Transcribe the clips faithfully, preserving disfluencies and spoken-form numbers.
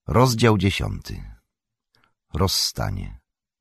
Rozdział dziesiąty. Rozstanie.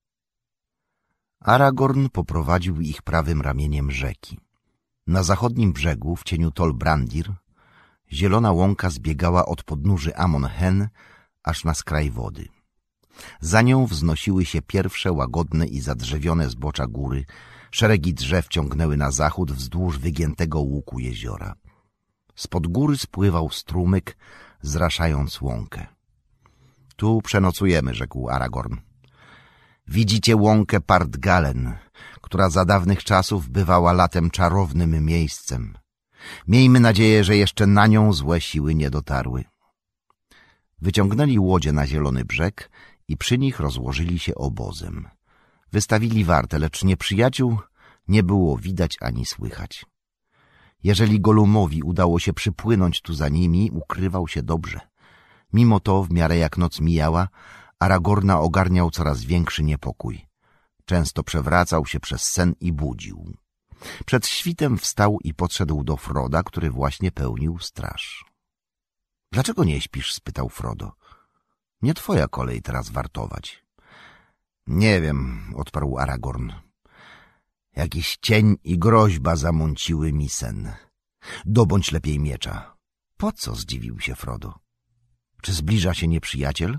Aragorn poprowadził ich prawym ramieniem rzeki. Na zachodnim brzegu, w cieniu Tol Brandir, zielona łąka zbiegała od podnóży Amon Hen aż na skraj wody. Za nią wznosiły się pierwsze łagodne i zadrzewione zbocza góry, szeregi drzew ciągnęły na zachód wzdłuż wygiętego łuku jeziora. Spod góry spływał strumyk, zraszając łąkę. Tu przenocujemy, rzekł Aragorn. Widzicie łąkę Partgalen, która za dawnych czasów bywała latem czarownym miejscem. Miejmy nadzieję, że jeszcze na nią złe siły nie dotarły. Wyciągnęli łodzie na zielony brzeg i przy nich rozłożyli się obozem. Wystawili wartę, lecz nieprzyjaciół nie było widać ani słychać. Jeżeli Golumowi udało się przypłynąć tu za nimi, ukrywał się dobrze. Mimo to, w miarę jak noc mijała, Aragorna ogarniał coraz większy niepokój. Często przewracał się przez sen i budził. Przed świtem wstał i podszedł do Froda, który właśnie pełnił straż. — Dlaczego nie śpisz? — spytał Frodo. — Nie twoja kolej teraz wartować. — Nie wiem — odparł Aragorn. — Jakiś cień i groźba zamąciły mi sen. Dobądź lepiej miecza. — Po co? — zdziwił się Frodo. — Czy zbliża się nieprzyjaciel?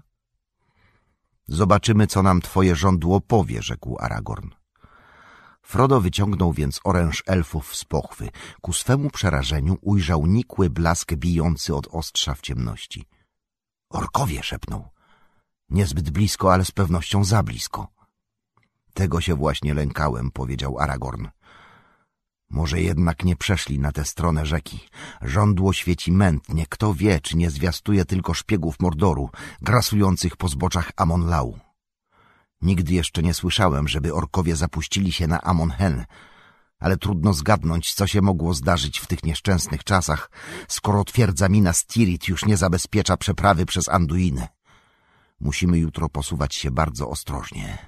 — Zobaczymy, co nam twoje żądło powie — rzekł Aragorn. Frodo wyciągnął więc oręż elfów z pochwy. Ku swemu przerażeniu ujrzał nikły blask bijący od ostrza w ciemności. — Orkowie! — szepnął. — Niezbyt blisko, ale z pewnością za blisko. — Tego się właśnie lękałem — powiedział Aragorn. Może jednak nie przeszli na tę stronę rzeki. Żądło świeci mętnie. Kto wie, czy nie zwiastuje tylko szpiegów Mordoru, grasujących po zboczach Amon Lau. Nigdy jeszcze nie słyszałem, żeby orkowie zapuścili się na Amon Hen, ale trudno zgadnąć, co się mogło zdarzyć w tych nieszczęsnych czasach, skoro twierdza Minas Tirith już nie zabezpiecza przeprawy przez Anduinę. Musimy jutro posuwać się bardzo ostrożnie.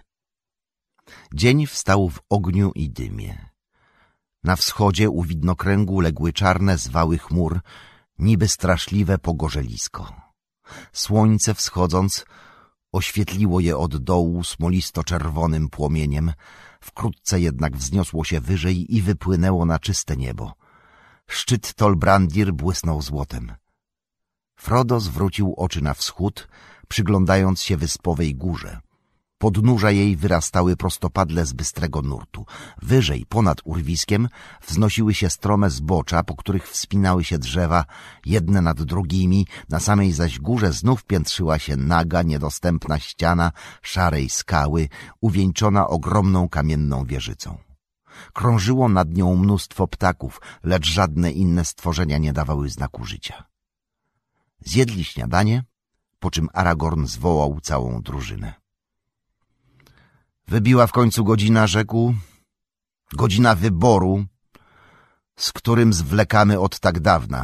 Dzień wstał w ogniu i dymie. Na wschodzie u widnokręgu legły czarne zwały chmur, niby straszliwe pogorzelisko. Słońce wschodząc oświetliło je od dołu smolisto-czerwonym płomieniem, wkrótce jednak wzniosło się wyżej i wypłynęło na czyste niebo. Szczyt Tol Brandir błysnął złotem. Frodo zwrócił oczy na wschód, przyglądając się wyspowej górze. Podnóża jej wyrastały prostopadle z bystrego nurtu. Wyżej, ponad urwiskiem, wznosiły się strome zbocza, po których wspinały się drzewa, jedne nad drugimi, na samej zaś górze znów piętrzyła się naga, niedostępna ściana szarej skały, uwieńczona ogromną kamienną wieżycą. Krążyło nad nią mnóstwo ptaków, lecz żadne inne stworzenia nie dawały znaku życia. Zjedli śniadanie, po czym Aragorn zwołał całą drużynę. Wybiła w końcu godzina, rzekł, godzina wyboru, z którym zwlekamy od tak dawna.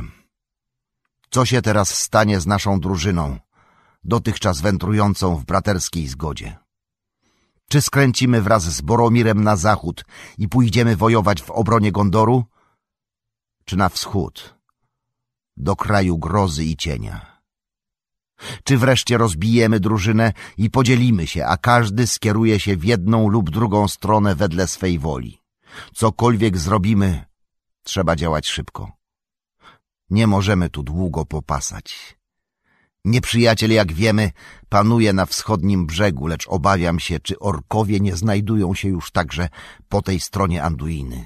Co się teraz stanie z naszą drużyną, dotychczas wędrującą w braterskiej zgodzie? Czy skręcimy wraz z Boromirem na zachód i pójdziemy wojować w obronie Gondoru? Czy na wschód, do kraju grozy i cienia? Czy wreszcie rozbijemy drużynę i podzielimy się, a każdy skieruje się w jedną lub drugą stronę wedle swej woli? Cokolwiek zrobimy, trzeba działać szybko. Nie możemy tu długo popasać. Nieprzyjaciel, jak wiemy, panuje na wschodnim brzegu, lecz obawiam się, czy orkowie nie znajdują się już także po tej stronie Anduiny.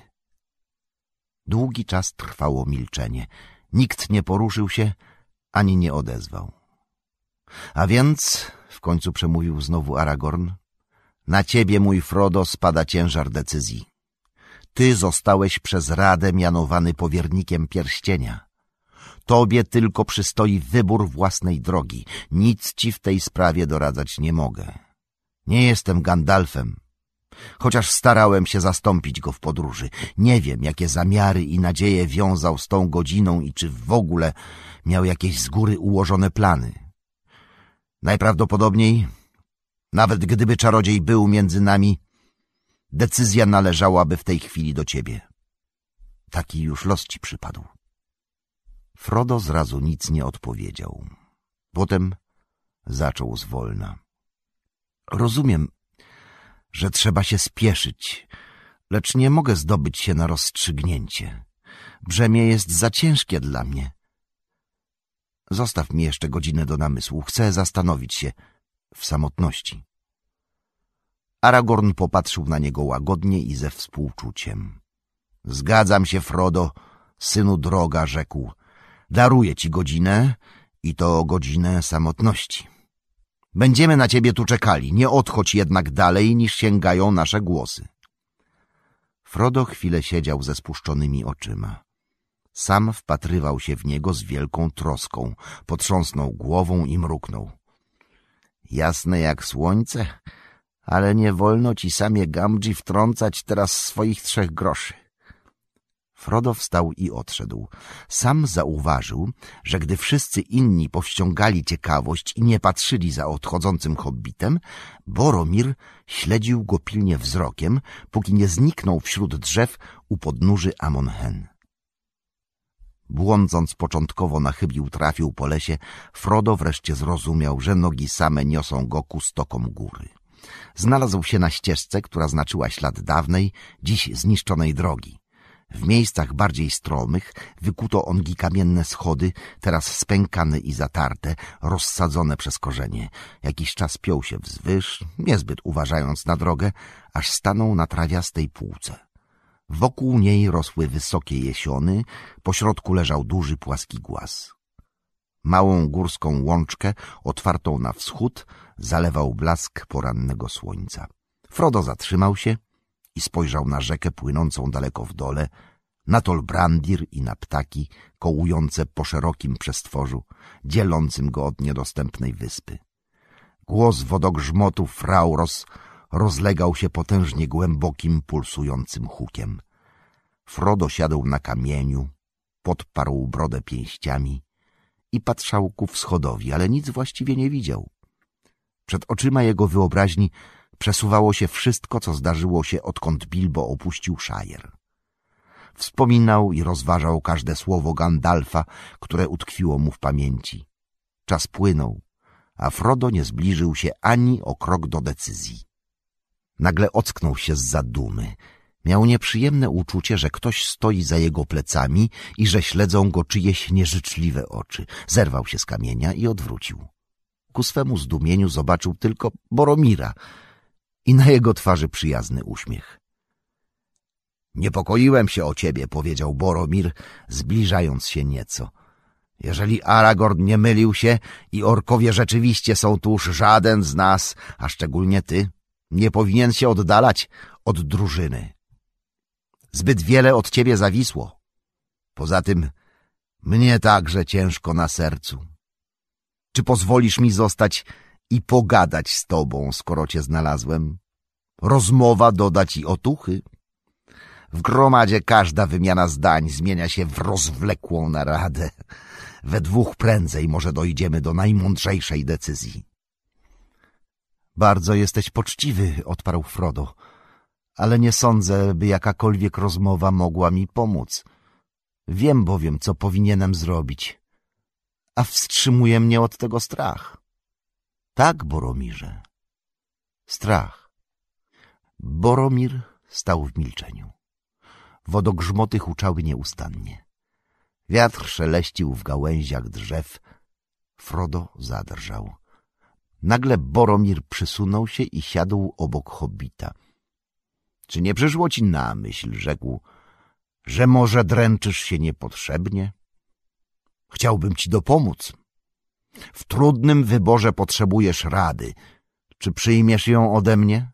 Długi czas trwało milczenie. Nikt nie poruszył się, ani nie odezwał. A więc, w końcu przemówił znowu Aragorn, na ciebie, mój Frodo, spada ciężar decyzji. Ty zostałeś przez Radę mianowany powiernikiem pierścienia. Tobie tylko przystoi wybór własnej drogi. Nic ci w tej sprawie doradzać nie mogę. Nie jestem Gandalfem, chociaż starałem się zastąpić go w podróży. Nie wiem, jakie zamiary i nadzieje wiązał z tą godziną i czy w ogóle miał jakieś z góry ułożone plany. Najprawdopodobniej, nawet gdyby czarodziej był między nami, decyzja należałaby w tej chwili do ciebie. Taki już los ci przypadł. Frodo zrazu nic nie odpowiedział. Potem zaczął zwolna. Rozumiem, że trzeba się spieszyć, lecz nie mogę zdobyć się na rozstrzygnięcie. Brzemię jest za ciężkie dla mnie. Zostaw mi jeszcze godzinę do namysłu. Chcę zastanowić się w samotności. Aragorn popatrzył na niego łagodnie i ze współczuciem. Zgadzam się, Frodo, synu droga, rzekł. Daruję ci godzinę i to godzinę samotności. Będziemy na ciebie tu czekali, nie odchodź jednak dalej, niż sięgają nasze głosy. Frodo chwilę siedział ze spuszczonymi oczyma. Sam wpatrywał się w niego z wielką troską, potrząsnął głową i mruknął. Jasne jak słońce, ale nie wolno ci, samie Gamgee, wtrącać teraz swoich trzech groszy. Frodo wstał i odszedł. Sam zauważył, że gdy wszyscy inni powściągali ciekawość i nie patrzyli za odchodzącym hobbitem, Boromir śledził go pilnie wzrokiem, póki nie zniknął wśród drzew u podnóży Amon Hen. Błądząc początkowo na chybił trafił po lesie, Frodo wreszcie zrozumiał, że nogi same niosą go ku stokom góry. Znalazł się na ścieżce, która znaczyła ślad dawnej, dziś zniszczonej drogi. W miejscach bardziej stromych wykuto ongi kamienne schody, teraz spękane i zatarte, rozsadzone przez korzenie. Jakiś czas piął się wzwyż, niezbyt uważając na drogę, aż stanął na trawiastej półce. Wokół niej rosły wysokie jesiony, pośrodku leżał duży płaski głaz. Małą górską łączkę, otwartą na wschód, zalewał blask porannego słońca. Frodo zatrzymał się i spojrzał na rzekę płynącą daleko w dole, na Tolbrandir i na ptaki kołujące po szerokim przestworzu, dzielącym go od niedostępnej wyspy. Głos wodogrzmotu Frauros rozlegał się potężnie głębokim, pulsującym hukiem. Frodo siadł na kamieniu, podparł brodę pięściami i patrzał ku wschodowi, ale nic właściwie nie widział. Przed oczyma jego wyobraźni przesuwało się wszystko, co zdarzyło się, odkąd Bilbo opuścił Shire. Wspominał i rozważał każde słowo Gandalfa, które utkwiło mu w pamięci. Czas płynął, a Frodo nie zbliżył się ani o krok do decyzji. Nagle ocknął się z zadumy. Miał nieprzyjemne uczucie, że ktoś stoi za jego plecami i że śledzą go czyjeś nieżyczliwe oczy. Zerwał się z kamienia i odwrócił. Ku swemu zdumieniu zobaczył tylko Boromira i na jego twarzy przyjazny uśmiech. Niepokoiłem się o ciebie, powiedział Boromir, zbliżając się nieco. Jeżeli Aragorn nie mylił się i orkowie rzeczywiście są tuż, żaden z nas, a szczególnie ty, nie powinien się oddalać od drużyny. Zbyt wiele od ciebie zawisło. Poza tym mnie także ciężko na sercu. Czy pozwolisz mi zostać i pogadać z tobą, skoro cię znalazłem? Rozmowa doda ci otuchy. W gromadzie każda wymiana zdań zmienia się w rozwlekłą naradę. We dwóch prędzej może dojdziemy do najmądrzejszej decyzji. Bardzo jesteś poczciwy, odparł Frodo, ale nie sądzę, by jakakolwiek rozmowa mogła mi pomóc. Wiem bowiem, co powinienem zrobić, a wstrzymuje mnie od tego strach. Tak, Boromirze, strach. Boromir stał w milczeniu. Wodogrzmoty huczały nieustannie. Wiatr szeleścił w gałęziach drzew. Frodo zadrżał. Nagle Boromir przysunął się i siadł obok hobbita. — Czy nie przyszło ci na myśl, rzekł, że może dręczysz się niepotrzebnie? Chciałbym ci dopomóc. W trudnym wyborze potrzebujesz rady. Czy przyjmiesz ją ode mnie?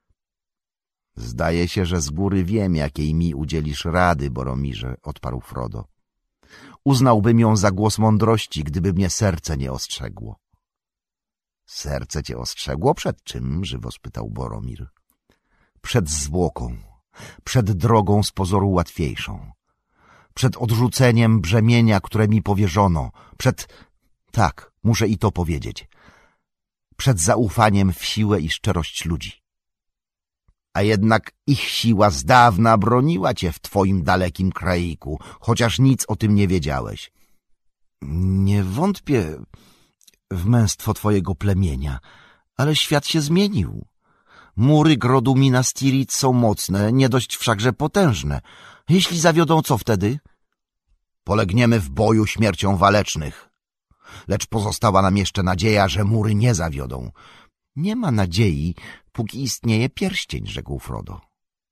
Zdaje się, że z góry wiem, jakiej mi udzielisz rady, Boromirze, odparł Frodo. Uznałbym ją za głos mądrości, gdyby mnie serce nie ostrzegło. Serce cię ostrzegło? Przed czym? Żywo spytał Boromir. Przed zwłoką, przed drogą z pozoru łatwiejszą, przed odrzuceniem brzemienia, które mi powierzono, przed... tak, muszę i to powiedzieć, przed zaufaniem w siłę i szczerość ludzi. A jednak ich siła z dawna broniła cię w twoim dalekim kraiku, chociaż nic o tym nie wiedziałeś. Nie wątpię, w męstwo twojego plemienia, ale świat się zmienił. Mury grodu Minas Tirith są mocne, nie dość wszakże potężne. Jeśli zawiodą, co wtedy? Polegniemy w boju śmiercią walecznych. Lecz pozostała nam jeszcze nadzieja, że mury nie zawiodą. Nie ma nadziei, póki istnieje pierścień, rzekł Frodo.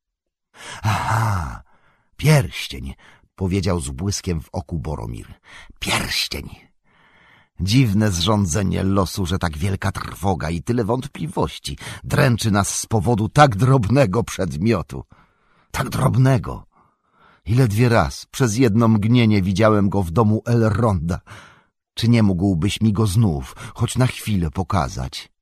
Aha, pierścień, powiedział z błyskiem w oku Boromir. Pierścień. Dziwne zrządzenie losu, że tak wielka trwoga i tyle wątpliwości dręczy nas z powodu tak drobnego przedmiotu. Tak drobnego. I ledwie raz, przez jedno mgnienie widziałem go w domu Elronda. Czy nie mógłbyś mi go znów, choć na chwilę pokazać?